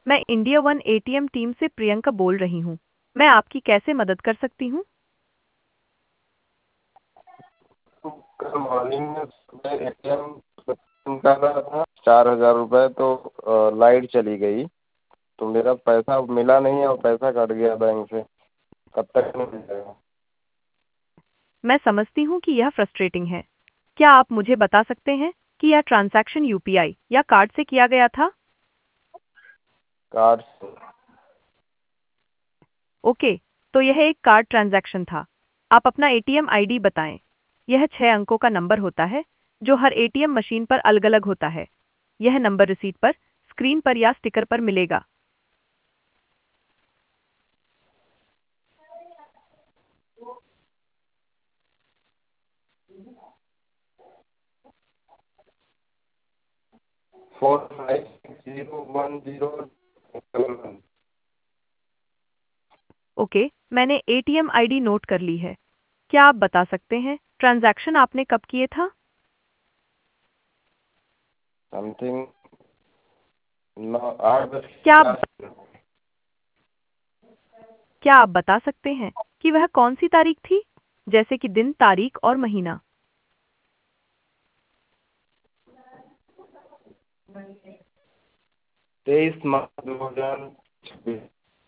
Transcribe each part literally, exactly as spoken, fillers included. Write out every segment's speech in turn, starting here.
मैं India one ATM team से प्रियंका बोल रही हूँ। मैं आपकी कैसे मदद कर सकती हूँ? कल मॉर्निंग में सुबह एटीएम निकाला था चार हजार रुपये, तो अ, लाइट चली गई तो मेरा पैसा मिला नहीं और पैसा कट गया बैंक से। कब तक मिल जाएगा? मैं समझती हूँ कि यह फ्रस्ट्रेटिंग है। क्या आप मुझे बता सकते हैं कि यह ट्रांजैक्शन यूपीआई या कार्ड से किया गया था? कार्ड से। ओके, तो यह एक कार्ड ट्रांजैक्शन था। आप अपना एटीएम आईडी बताएं। यह छह अंकों का नंबर होता है जो हर एटीएम मशीन पर अलग-अलग होता है। यह नंबर रिसीट पर, स्क्रीन पर या स्टिकर पर मिलेगा। Four five six zero one zero seven one. Okay, मैंने एटीएम आईडी नोट कर ली है। क्या आप बता सकते हैं ट्रांजैक्शन आपने कब किए था? समथिंग नौ आठ बज के क्या आप पचास मिनट। क्या आप बता सकते हैं कि वह कौन सी तारीख थी? जैसे कि दिन, तारीख और महीना। तेईस मार्च दो हजार छब्बीस।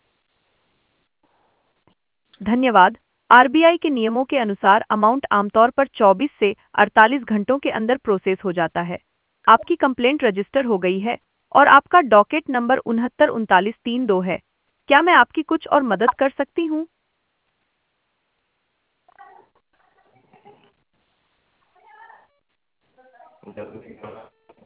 धन्यवाद। आरबीआई के नियमों के अनुसार अमाउंट आमतौर पर चौबीस से अड़तालीस घंटों के अंदर प्रोसेस हो जाता है। आपकी कंप्लेंट रजिस्टर हो गई है और आपका डॉकेट नंबर उनहत्तर उनतालीस तीन दो है। क्या मैं आपकी कुछ और मदद कर सकती हूँ? जल्दी करो।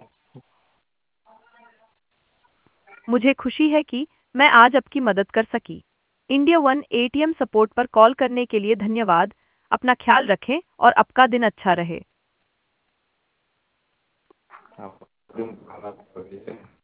मुझे खुशी है कि मैं आज आपकी मदद कर सकी। इंडिया वन एटीएम सपोर्ट पर कॉल करने के लिए धन्यवाद। अपना ख्याल रखें और आपका दिन अच्छा रहे। हाँ, दिन खराब कर दिए।